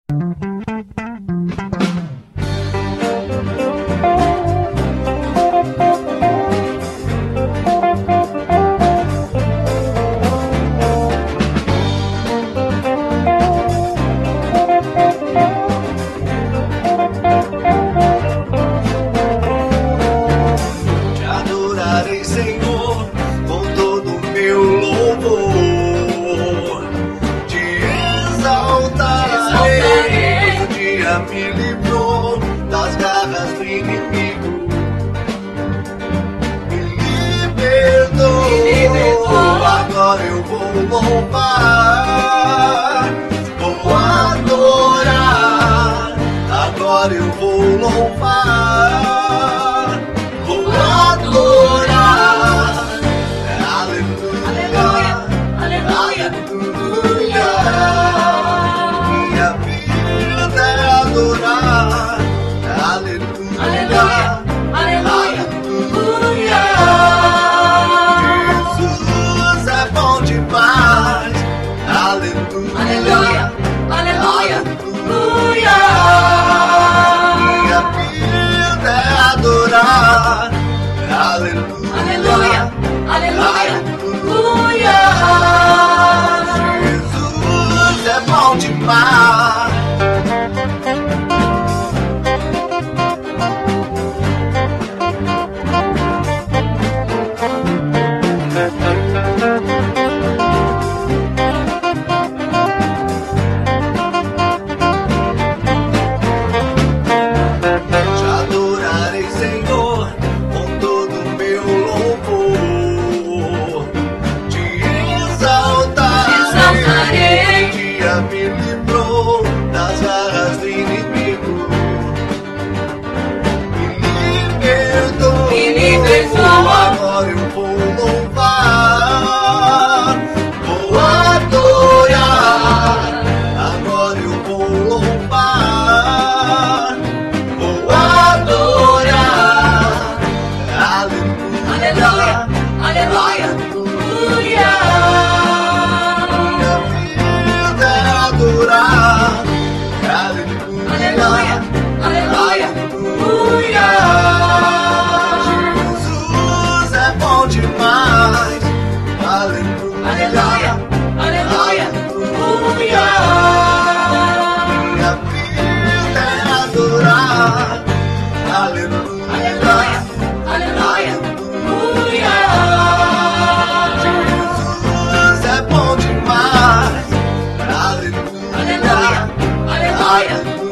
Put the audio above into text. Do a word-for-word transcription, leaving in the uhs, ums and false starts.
Senhor, com todo o meu louvor, te exaltarei. O dia me livrou das garras do inimigo, me libertou. Me libertou. Agora eu vou louvar, vou adorar. Agora eu vou louvar, vou adorar. Aleluia, aleluia, aleluia. Minha vida é adorar. Aleluia, aleluia, aleluia, aleluia. Jesus é bom demais. Me livrou das garras do inimigo, me libertou. Me libertou. Agora eu vou louvar, vou adorar. Agora eu vou louvar, vou adorar. Aleluia, aleluia, aleluia. Aleluia, aleluia, aleluia. Jesus é bom demais. Aleluia, aleluia, aleluia, aleluia. Minha vida é adorar. Aleluia, aleluia, aleluia, aleluia. Jesus é bom demais. Aleluia, aleluia, aleluia.